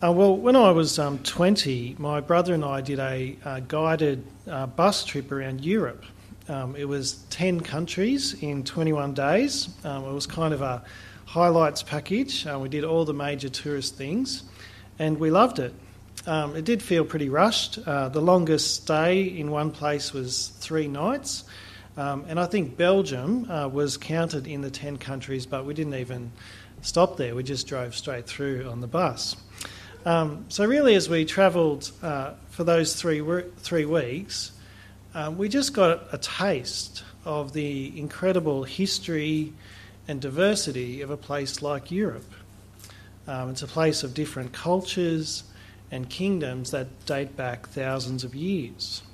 Well, when I was 20, my brother and I did a guided bus trip around Europe. It was 10 countries in 21 days. It was kind of a highlights package. We did all the major tourist things and we loved it. It did feel pretty rushed. The longest stay in one place was 3 nights. And I think Belgium was counted in the 10 countries, but we didn't even stop there. We just drove straight through on the bus. So really, as we travelled for those 3 weeks, we just got a taste of the incredible history and diversity of a place like Europe. It's a place of different cultures and kingdoms that date back thousands of years.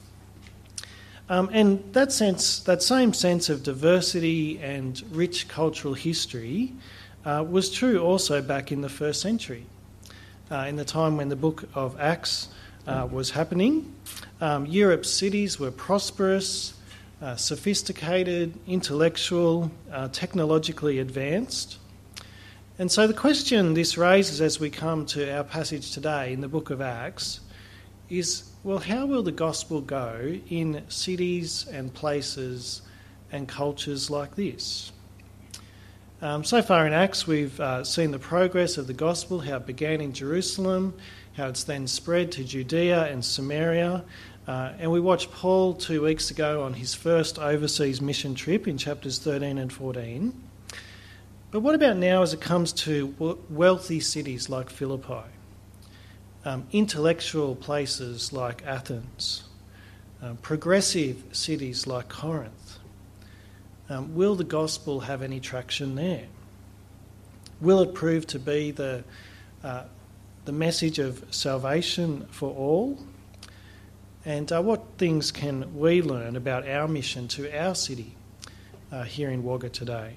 And that same sense of diversity and rich cultural history was true also back in the first century. In the time when the book of Acts was happening, Europe's cities were prosperous, sophisticated, intellectual, technologically advanced. And so the question this raises as we come to our passage today in the book of Acts is, well, how will the gospel go in cities and places and cultures like this? So far in Acts, we've seen the progress of the gospel, how it began in Jerusalem, how it's then spread to Judea and Samaria. And we watched Paul 2 weeks ago on his first overseas mission trip in chapters 13 and 14. But what about now as it comes to wealthy cities like Philippi, intellectual places like Athens, progressive cities like Corinth? Will the gospel have any traction there? Will it prove to be the message of salvation for all? And what things can we learn about our mission to our city here in Wagga today?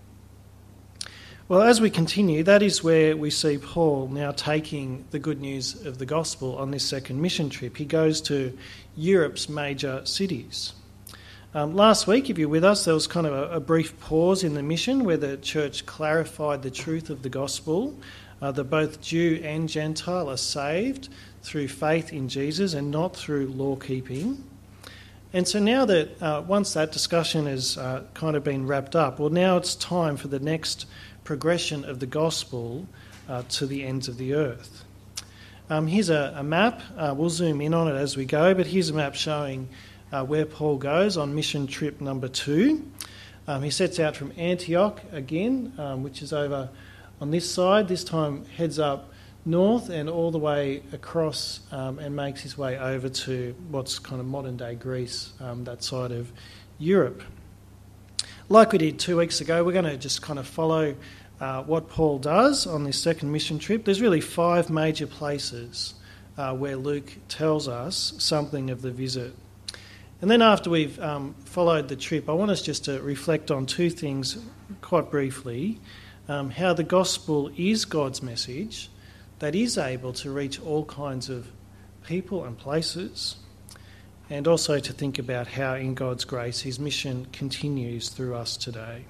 Well, as we continue, that is where we see Paul now taking the good news of the gospel on this second mission trip. He goes to Europe's major cities. Last week, if you're with us, there was kind of a brief pause in the mission where the church clarified the truth of the gospel, that both Jew and Gentile are saved through faith in Jesus and not through law keeping. And so now that once that discussion has kind of been wrapped up, well, now it's time for the next progression of the gospel to the ends of the earth. Here's a map. We'll zoom in on it as we go, but here's a map showing where Paul goes on mission trip number 2. He sets out from Antioch again, which is over on this side. This time heads up north and all the way across and makes his way over to what's kind of modern-day Greece, that side of Europe. Like we did 2 weeks ago, we're going to just kind of follow what Paul does on this second mission trip. There's really 5 major places where Luke tells us something of the visit. And then after we've followed the trip, I want us just to reflect on 2 things quite briefly. How the gospel is God's message that is able to reach all kinds of people and places, and also to think about how in God's grace his mission continues through us today.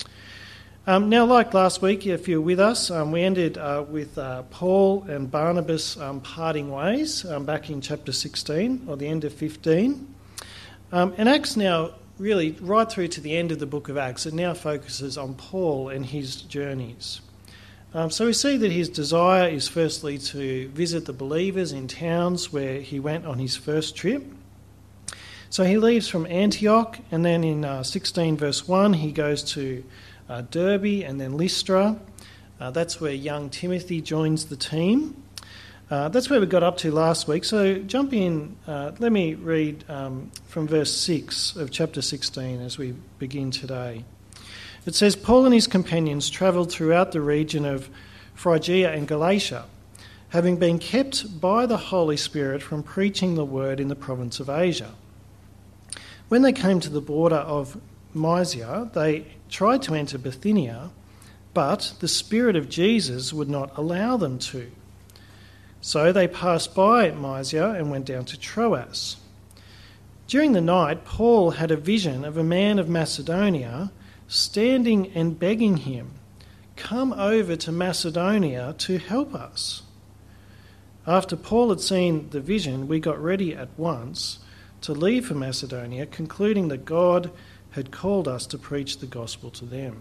Now, like last week, if you're with us, we ended with Paul and Barnabas parting ways back in chapter 16, or the end of 15. And Acts now, really, right through to the end of the book of Acts, it now focuses on Paul and his journeys. So we see that his desire is firstly to visit the believers in towns where he went on his first trip. So he leaves from Antioch, and then in 16 verse 1 he goes to Derbe and then Lystra. That's where young Timothy joins the team. That's where we got up to last week. So jump in, let me read from verse 6 of chapter 16 as we begin today. It says, Paul and his companions travelled throughout the region of Phrygia and Galatia, having been kept by the Holy Spirit from preaching the word in the province of Asia. When they came to the border of Mysia, they tried to enter Bithynia, but the Spirit of Jesus would not allow them to. So they passed by Mysia and went down to Troas. During the night, Paul had a vision of a man of Macedonia standing and begging him, "Come over to Macedonia to help us." After Paul had seen the vision, we got ready at once to leave for Macedonia, concluding that God had called us to preach the gospel to them.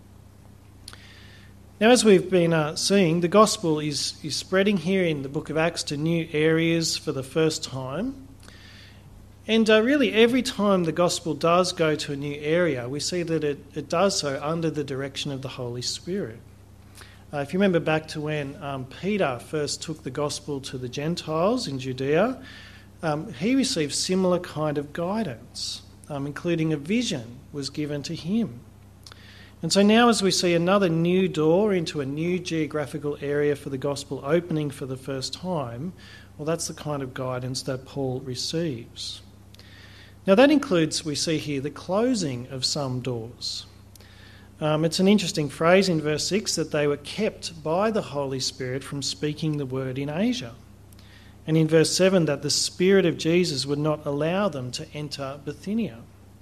Now, as we've been seeing, the gospel is spreading here in the book of Acts to new areas for the first time. And really every time the gospel does go to a new area, we see that it does so under the direction of the Holy Spirit. If you remember back to when Peter first took the gospel to the Gentiles in Judea, he received similar kind of guidance, including a vision was given to him. And so now as we see another new door into a new geographical area for the gospel opening for the first time, well, that's the kind of guidance that Paul receives. Now that includes, we see here, the closing of some doors. It's an interesting phrase in verse 6 that they were kept by the Holy Spirit from speaking the word in Asia. And in verse 7 that the Spirit of Jesus would not allow them to enter Bithynia.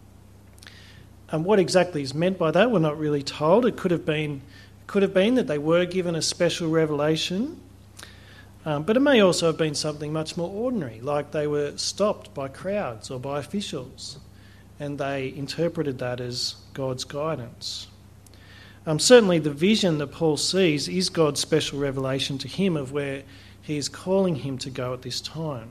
And what exactly is meant by that, we're not really told. It could have been that they were given a special revelation, but it may also have been something much more ordinary, like they were stopped by crowds or by officials, and they interpreted that as God's guidance. Certainly the vision that Paul sees is God's special revelation to him of where he is calling him to go at this time.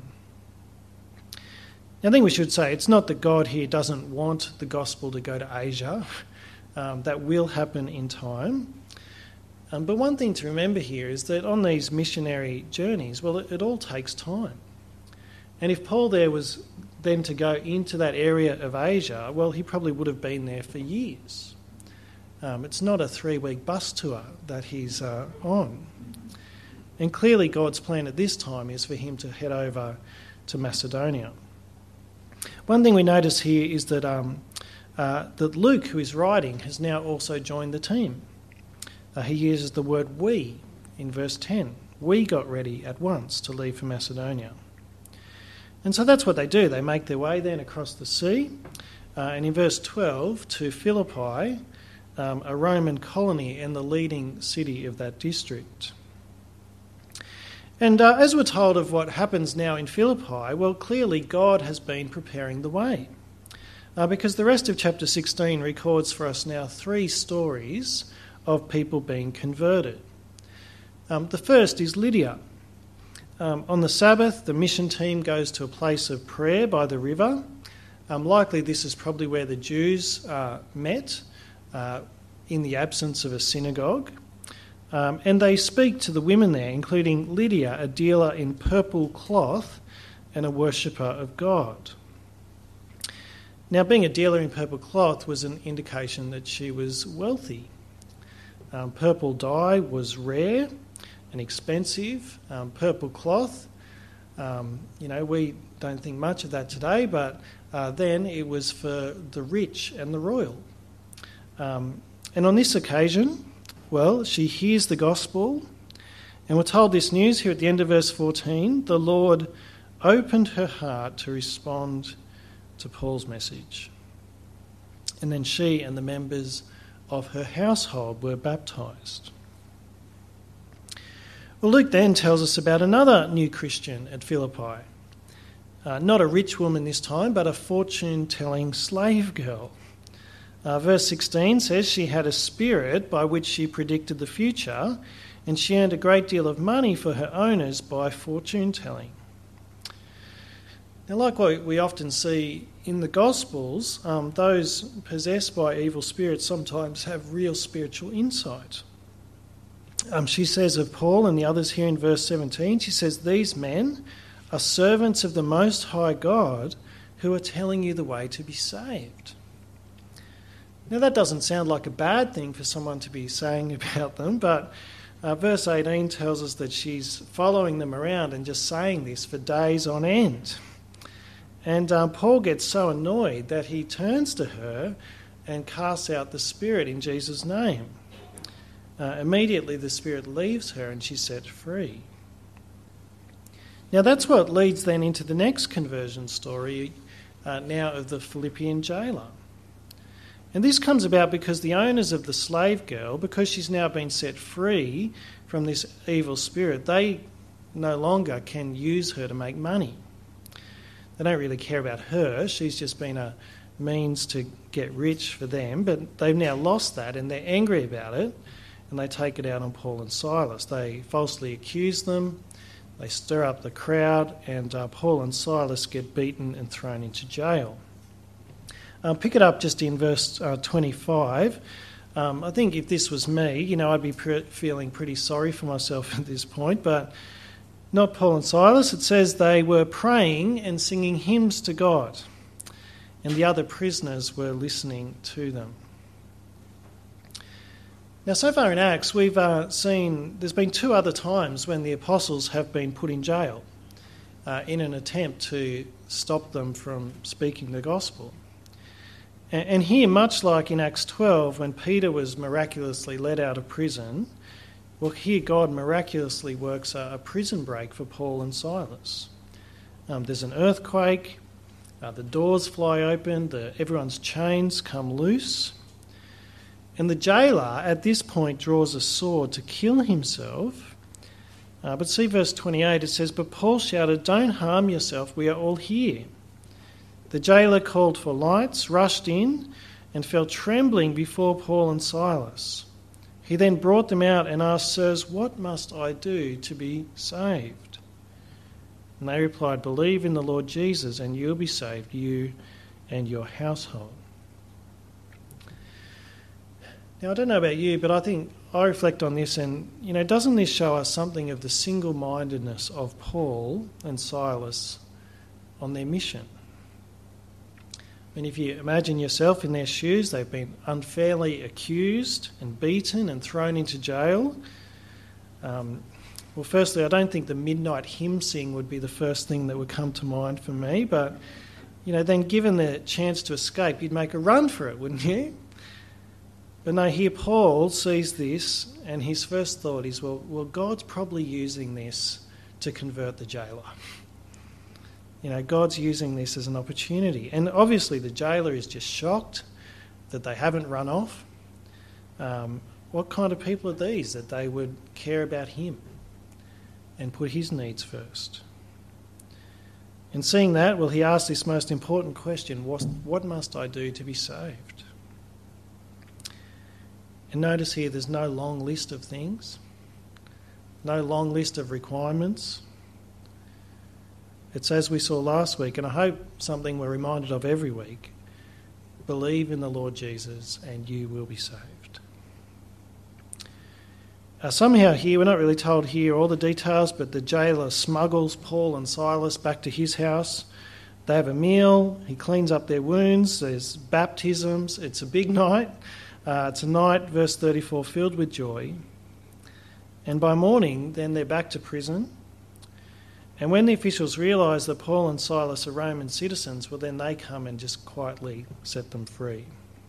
I think we should say it's not that God here doesn't want the gospel to go to Asia. That will happen in time. But one thing to remember here is that on these missionary journeys, well, it all takes time. And if Paul there was then to go into that area of Asia, well, he probably would have been there for years. It's not a 3-week bus tour that he's on. And clearly God's plan at this time is for him to head over to Macedonia. One thing we notice here is that Luke, who is writing, has now also joined the team. He uses the word we in verse 10. We got ready at once to leave for Macedonia. And so that's what they do. They make their way then across the sea. And in verse 12 to Philippi, a Roman colony and the leading city of that district. And as we're told of what happens now in Philippi, well, clearly God has been preparing the way. Because the rest of chapter 16 records for us now 3 stories of people being converted. The first is Lydia. On the Sabbath, the mission team goes to a place of prayer by the river. Likely this is probably where the Jews met in the absence of a synagogue. And they speak to the women there, including Lydia, a dealer in purple cloth and a worshipper of God. Now, being a dealer in purple cloth was an indication that she was wealthy. Purple dye was rare and expensive. Purple cloth, we don't think much of that today, but then it was for the rich and the royal. And on this occasion, well, she hears the gospel, and we're told this news here at the end of verse 14. The Lord opened her heart to respond to Paul's message. And then she and the members of her household were baptised. Well, Luke then tells us about another new Christian at Philippi. Not a rich woman this time, but a fortune-telling slave girl. Verse 16 says she had a spirit by which she predicted the future, and she earned a great deal of money for her owners by fortune-telling. Now, like what we often see in the Gospels, those possessed by evil spirits sometimes have real spiritual insight. She says of Paul and the others here in verse 17, she says, "These men are servants of the Most High God who are telling you the way to be saved." Now, that doesn't sound like a bad thing for someone to be saying about them, but verse 18 tells us that she's following them around and just saying this for days on end. And Paul gets so annoyed that he turns to her and casts out the spirit in Jesus' name. Immediately the spirit leaves her and she's set free. Now that's what leads then into the next conversion story now of the Philippian jailer. And this comes about because the owners of the slave girl, because she's now been set free from this evil spirit, they no longer can use her to make money. They don't really care about her. She's just been a means to get rich for them, but they've now lost that and they're angry about it, and they take it out on Paul and Silas. They falsely accuse them, they stir up the crowd, and Paul and Silas get beaten and thrown into jail. Pick it up just in verse 25. I think if this was me, I'd be feeling pretty sorry for myself at this point, but not Paul and Silas. It says they were praying and singing hymns to God, and the other prisoners were listening to them. Now, so far in Acts, we've seen there's been 2 other times when the apostles have been put in jail in an attempt to stop them from speaking the gospel. And here, much like in Acts 12, when Peter was miraculously let out of prison, well, here God miraculously works a prison break for Paul and Silas. There's an earthquake, the doors fly open, everyone's chains come loose, and the jailer at this point draws a sword to kill himself. But see verse 28, it says, "But Paul shouted, 'Don't harm yourself, we are all here.' The jailer called for lights, rushed in, and fell trembling before Paul and Silas. He then brought them out and asked, 'Sirs, what must I do to be saved?' And they replied, 'Believe in the Lord Jesus, and you'll be saved, you and your household.'" Now, I don't know about you, but I reflect on this, and, doesn't this show us something of the single-mindedness of Paul and Silas on their mission? I mean, if you imagine yourself in their shoes, they've been unfairly accused and beaten and thrown into jail. Well, firstly, I don't think the midnight hymn sing would be the first thing that would come to mind for me, but, then given the chance to escape, you'd make a run for it, wouldn't you? But no, here Paul sees this, and his first thought is, well, God's probably using this to convert the jailer. God's using this as an opportunity. And obviously the jailer is just shocked that they haven't run off. What kind of people are these that they would care about him and put his needs first? And seeing that, well, he asks this most important question: what must I do to be saved? And notice here there's no long list of things, no long list of requirements. It's as we saw last week, and I hope something we're reminded of every week: believe in the Lord Jesus and you will be saved. Somehow here, we're not really told here all the details, but the jailer smuggles Paul and Silas back to his house. They have a meal, he cleans up their wounds, there's baptisms, it's a big night. It's a night, verse 34, filled with joy. And by morning, then they're back to prison. And when the officials realise that Paul and Silas are Roman citizens, well, then they come and just quietly set them free.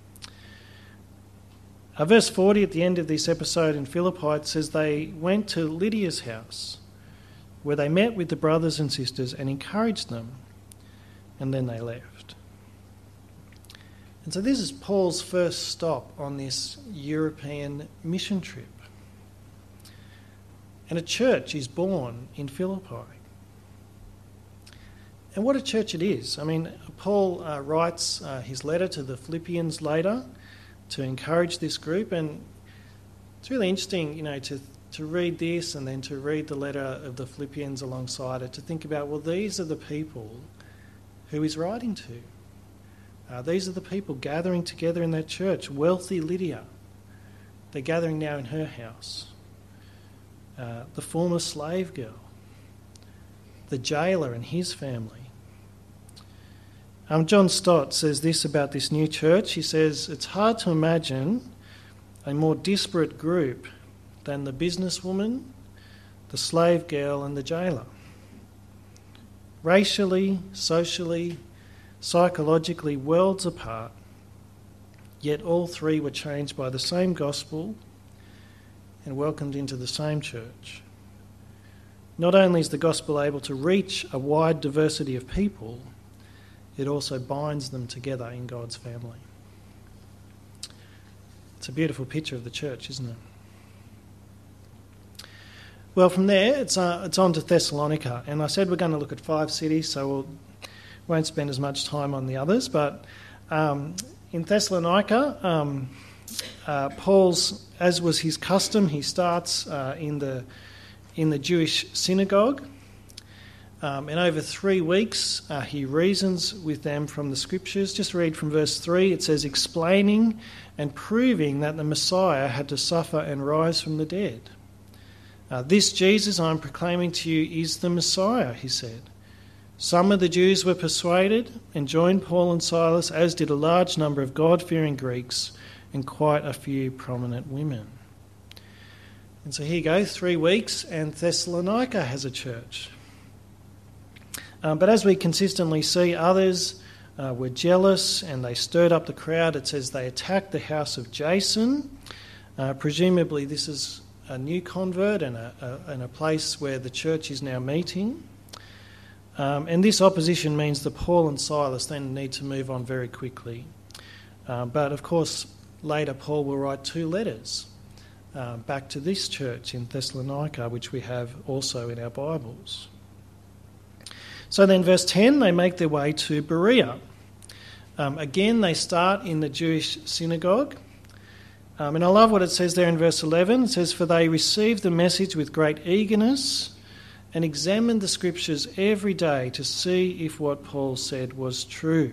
Verse 40 at the end of this episode in Philippi, it says they went to Lydia's house, where they met with the brothers and sisters and encouraged them, and then they left. And so this is Paul's first stop on this European mission trip. And a church is born in Philippi. And what a church it is. I mean, Paul writes his letter to the Philippians later to encourage this group, and it's really interesting, to read this and then to read the letter of the Philippians alongside it, to think about, well, these are the people who he's writing to. These are the people gathering together in that church. Wealthy Lydia, they're gathering now in her house. The former slave girl, the jailer and his family. John Stott says this about this new church. He says, it's hard to imagine a more disparate group than the businesswoman, the slave girl and the jailer. Racially, socially, psychologically worlds apart, yet all three were changed by the same gospel and welcomed into the same church. Not only is the gospel able to reach a wide diversity of people, it also binds them together in God's family. It's a beautiful picture of the church, isn't it? Well, from there, it's on to Thessalonica. And I said we're going to look at 5 cities, so we won't spend as much time on the others. But in Thessalonica, Paul's, as was his custom, he starts in the Jewish synagogue. And over 3 weeks, he reasons with them from the Scriptures. Just read from verse 3. It says, explaining and proving that the Messiah had to suffer and rise from the dead. This Jesus I'm proclaiming to you is the Messiah, he said. Some of the Jews were persuaded and joined Paul and Silas, as did a large number of God-fearing Greeks and quite a few prominent women. And so here you go, 3 weeks, and Thessalonica has a church. But as we consistently see, others were jealous and they stirred up the crowd. It says they attacked the house of Jason. Presumably this is a new convert and a place where the church is now meeting. And this opposition means that Paul and Silas then need to move on very quickly. But of course, later Paul will write 2 letters back to this church in Thessalonica, which we have also in our Bibles. So then verse 10, they make their way to Berea. Again, they start in the Jewish synagogue. And I love what it says there in verse 11. It says, for they received the message with great eagerness and examined the Scriptures every day to see if what Paul said was true.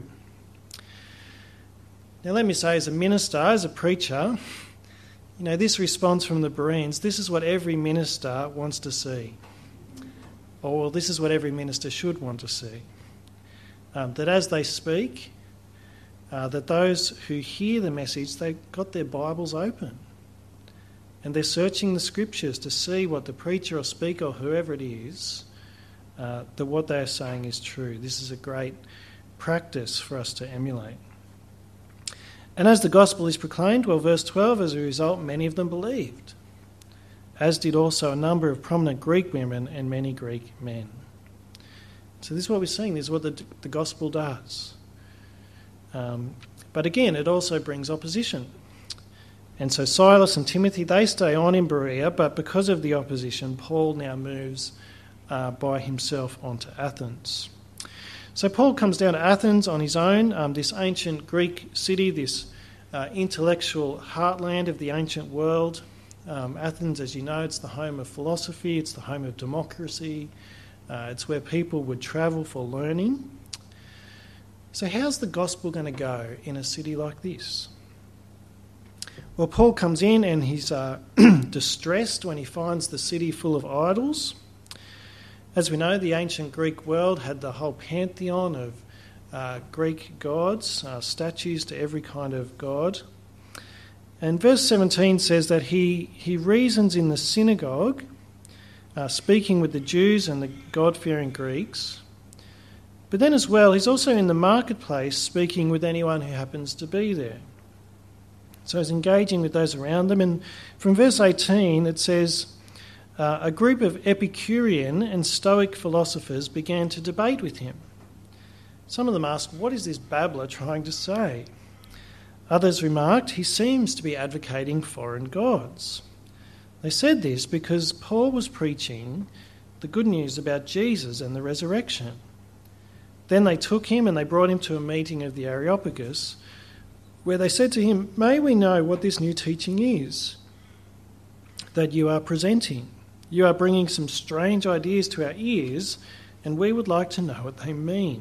Now let me say, as a minister, as a preacher, this response from the Bereans, this is what every minister wants to see. Or well, this is what every minister should want to see. That as they speak, that those who hear the message, they've got their Bibles open. And they're searching the Scriptures to see what the preacher or speaker or whoever it is, that what they're saying is true. This is a great practice for us to emulate. And as the gospel is proclaimed, well, verse 12, as a result, many of them believed, as did also a number of prominent Greek women and many Greek men. So this is what we're seeing. This is what the gospel does. But again, it also brings opposition. And so Silas and Timothy, they stay on in Berea, but because of the opposition, Paul now moves by himself onto Athens. So Paul comes down to Athens on his own, this ancient Greek city, this intellectual heartland of the ancient world. Athens, as you know, it's the home of philosophy, it's the home of democracy, it's where people would travel for learning. So how's the gospel going to go in a city like this? Well, Paul comes in and he's distressed when he finds the city full of idols. As we know, the ancient Greek world had the whole pantheon of Greek gods, statues to every kind of god. And verse 17 says that he reasons in the synagogue, speaking with the Jews and the God-fearing Greeks. But then as well, he's also in the marketplace speaking with anyone who happens to be there. So he's engaging with those around them. And from verse 18, it says, a group of Epicurean and Stoic philosophers began to debate with him. Some of them asked, what is this babbler trying to say? Others remarked, he seems to be advocating foreign gods. They said this because Paul was preaching the good news about Jesus and the resurrection. Then they took him and they brought him to a meeting of the Areopagus, where they said to him, may we know what this new teaching is that you are presenting? You are bringing some strange ideas to our ears, and we would like to know what they mean.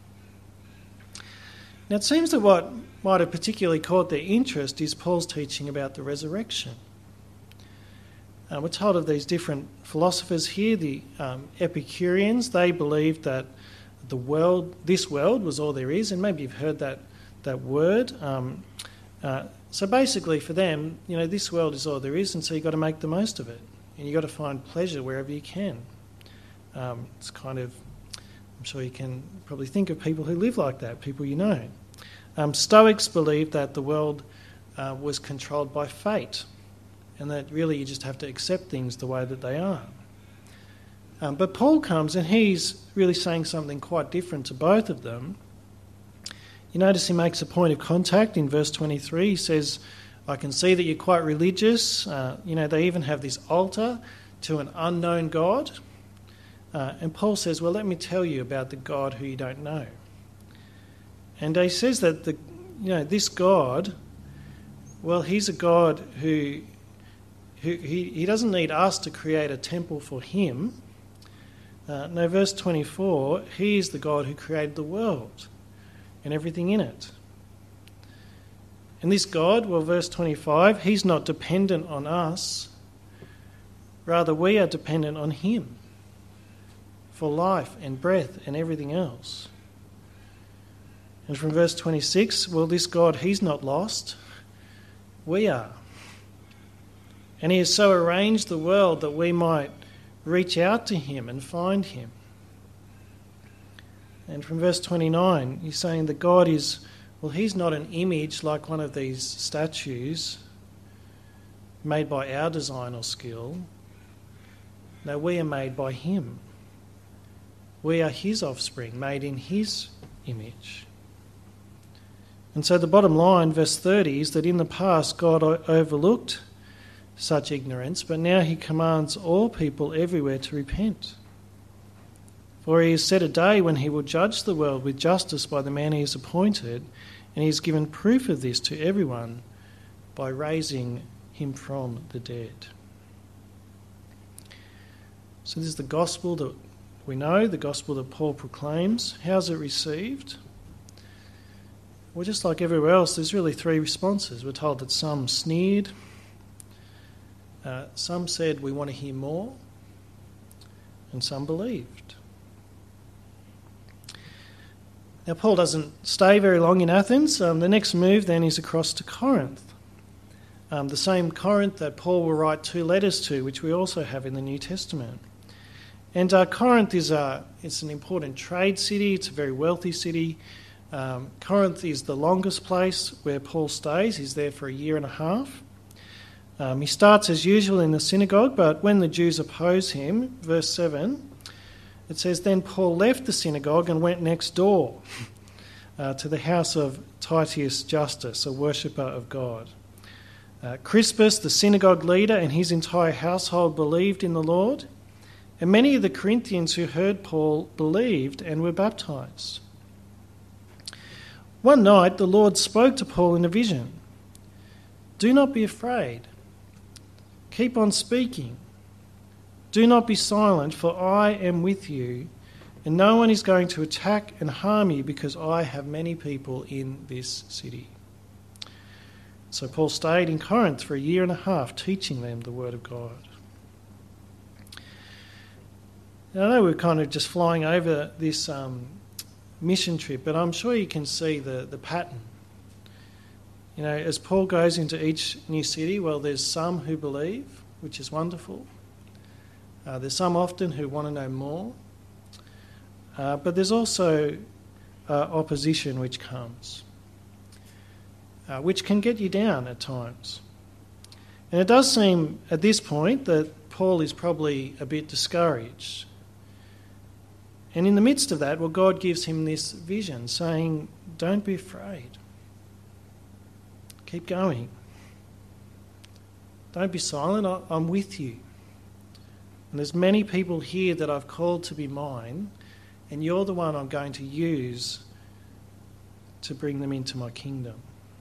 Now it seems that what might have particularly caught their interest is Paul's teaching about the resurrection. We're told of these different philosophers here, the Epicureans. They believed that this world was all there is, and maybe you've heard that word. So basically for them, this world is all there is, and so you've got to make the most of it. And you've got to find pleasure wherever you can. It's kind of, I'm sure you can probably think of people who live like that, people you know. Stoics believed that the world was controlled by fate, and that really you just have to accept things the way that they are. But Paul comes and he's really saying something quite different to both of them. You notice he makes a point of contact in verse 23. He says, I can see that you're quite religious. They even have this altar to an unknown God. And Paul says, well, let me tell you about the God who you don't know. And he says that this God, well, he's a God who he doesn't need us to create a temple for him. No, verse 24, he is the God who created the world and everything in it. And this God, well, verse 25, he's not dependent on us. Rather, we are dependent on him for life and breath and everything else. And from verse 26, well, this God, he's not lost. We are. And he has so arranged the world that we might reach out to him and find him. And from verse 29, he's saying that God is, well, he's not an image like one of these statues made by our design or skill. No, we are made by him. We are his offspring, made in his image. And so the bottom line, verse 30, is that in the past God overlooked such ignorance, but now he commands all people everywhere to repent. For he has set a day when he will judge the world with justice by the man he has appointed, and he has given proof of this to everyone by raising him from the dead. So this is the gospel that we know, the gospel that Paul proclaims. How's it received? Well, just like everywhere else, there's really three responses. We're told that some sneered, some said we want to hear more, and some believed. Now, Paul doesn't stay very long in Athens. The next move then is across to Corinth, the same Corinth that Paul will write 2 letters to, which we also have in the New Testament. And Corinth is it's an important trade city. It's a very wealthy city. Corinth is the longest place where Paul stays. He's there for 1.5 years. He starts as usual in the synagogue, but when the Jews oppose him, verse 7, it says, then Paul left the synagogue and went next door to the house of Titius Justus, a worshipper of God. Crispus, the synagogue leader, and his entire household believed in the Lord, and many of the Corinthians who heard Paul believed and were baptized. One night the Lord spoke to Paul in a vision. Do not be afraid. Keep on speaking. Do not be silent, for I am with you, and no one is going to attack and harm you because I have many people in this city. So Paul stayed in Corinth for 1.5 years, teaching them the word of God. Now, I know we're kind of just flying over this mission trip, but I'm sure you can see the pattern. You know, as Paul goes into each new city, well, there's some who believe, which is wonderful. There's some often who want to know more. But there's also opposition which comes, which can get you down at times. And it does seem at this point that Paul is probably a bit discouraged. And in the midst of that, well, God gives him this vision saying, don't be afraid. Keep going. Don't be silent. I'm with you. And there's many people here that I've called to be mine, and you're the one I'm going to use to bring them into my kingdom.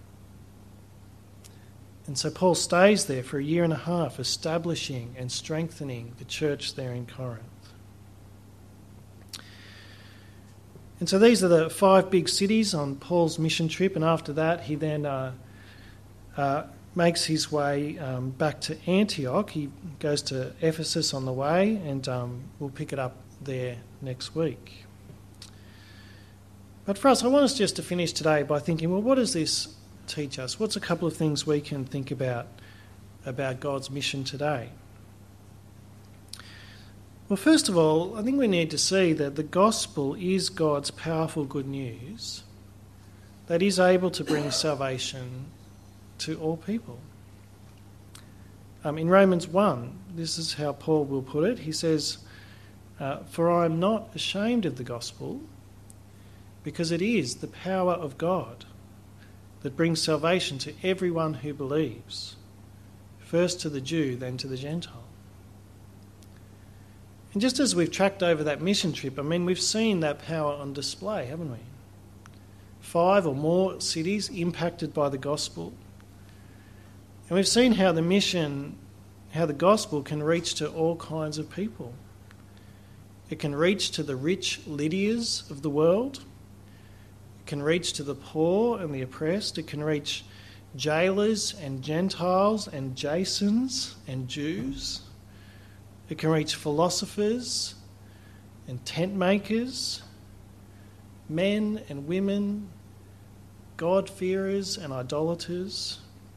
And so Paul stays there for 1.5 years, establishing and strengthening the church there in Corinth. And so these are the 5 big cities on Paul's mission trip, and after that he then makes his way back to Antioch. He goes to Ephesus on the way, and we'll pick it up there next week. But for us, I want us just to finish today by thinking, well, what does this teach us? What's a couple of things we can think about God's mission today? Well, first of all, I think we need to see that the gospel is God's powerful good news that is able to bring salvation to all people. In Romans 1, this is how Paul will put it. He says, for I am not ashamed of the gospel, because it is the power of God that brings salvation to everyone who believes, first to the Jew, then to the Gentile. And just as we've tracked over that mission trip, I mean, we've seen that power on display, haven't we? 5 or more cities impacted by the gospel. And we've seen how the gospel can reach to all kinds of people. It can reach to the rich Lydias of the world. It can reach to the poor and the oppressed. It can reach jailers and Gentiles and Jasons and Jews. It can reach philosophers and tent makers, men and women, God-fearers and idolaters.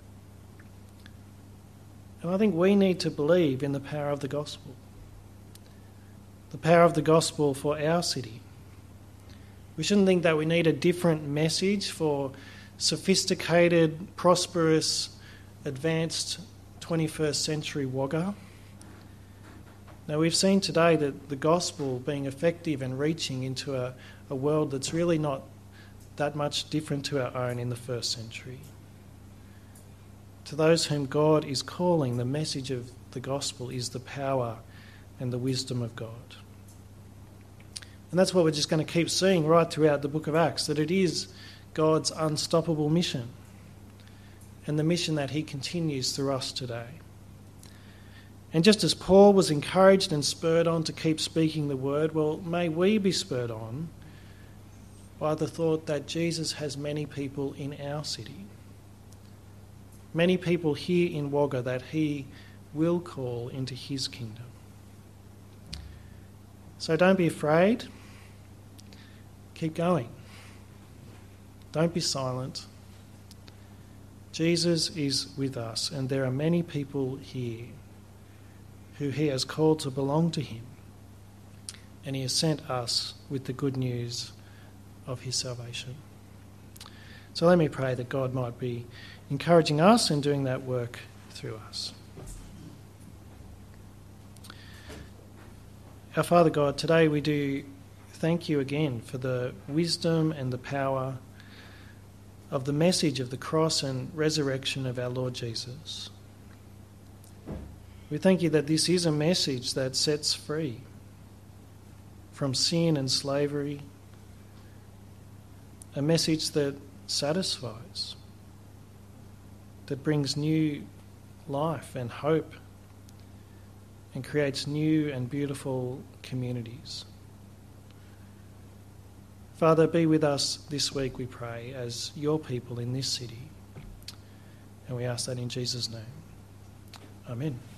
And I think we need to believe in the power of the gospel. The power of the gospel for our city. We shouldn't think that we need a different message for sophisticated, prosperous, advanced 21st century Wagga. Now, we've seen today that the gospel being effective and reaching into a world that's really not that much different to our own in the first century. To those whom God is calling, the message of the gospel is the power and the wisdom of God. And that's what we're just going to keep seeing right throughout the book of Acts, that it is God's unstoppable mission and the mission that he continues through us today. And just as Paul was encouraged and spurred on to keep speaking the word, well, may we be spurred on by the thought that Jesus has many people in our city, many people here in Wagga that he will call into his kingdom. So don't be afraid. Keep going. Don't be silent. Jesus is with us, and there are many people here who he has called to belong to him, and he has sent us with the good news of his salvation. So let me pray that God might be encouraging us and doing that work through us. Our Father God, today we do thank you again for the wisdom and the power of the message of the cross and resurrection of our Lord Jesus. We thank you that this is a message that sets free from sin and slavery, a message that satisfies, that brings new life and hope and creates new and beautiful communities. Father, be with us this week, we pray, as your people in this city. And we ask that in Jesus' name. Amen.